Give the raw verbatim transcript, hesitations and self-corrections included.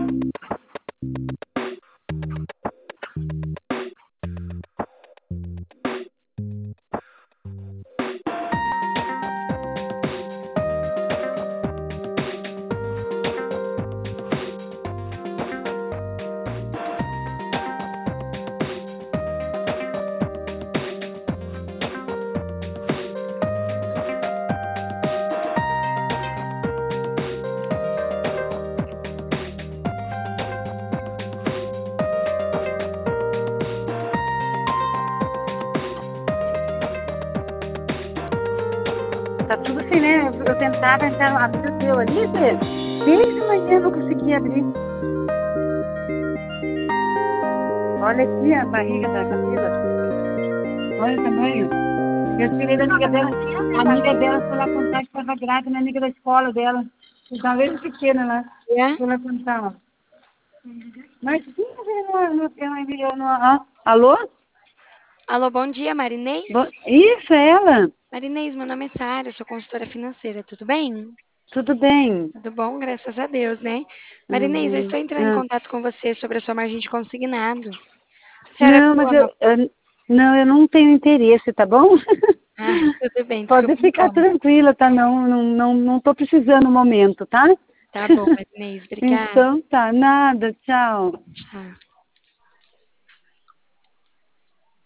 Tá tudo assim, né? Eu tentava entrar, abrir o teu ali, Fê. Desde amanhã eu não consegui abrir. Olha aqui a barriga da Camila. Olha o tamanho. Eu tirei da amiga dela. A amiga dela foi lá contar que estava grávida, na amiga da escola dela. Estava bem pequena lá. É? Foi lá contar, ó. Mas sim, eu não tenho enviou no. Ó. Alô? Alô, bom dia, Marinês? Bo... Isso, é ela. Marinês, meu nome é Sara, eu sou consultora financeira, tudo bem? Tudo bem. Tudo bom, graças a Deus, né? Marinês, eu Uhum. estou entrando em Ah. contato com você sobre a sua margem de consignado. A senhora Não, viu mas a eu, no... eu- não, eu não tenho interesse, tá bom? Ah, tudo bem, Pode desculpa ficar então. tranquila, tá? Não, não, não, não tô precisando no momento, tá? Tá bom, Marinês, obrigada. Então tá, nada, tchau. Tchau.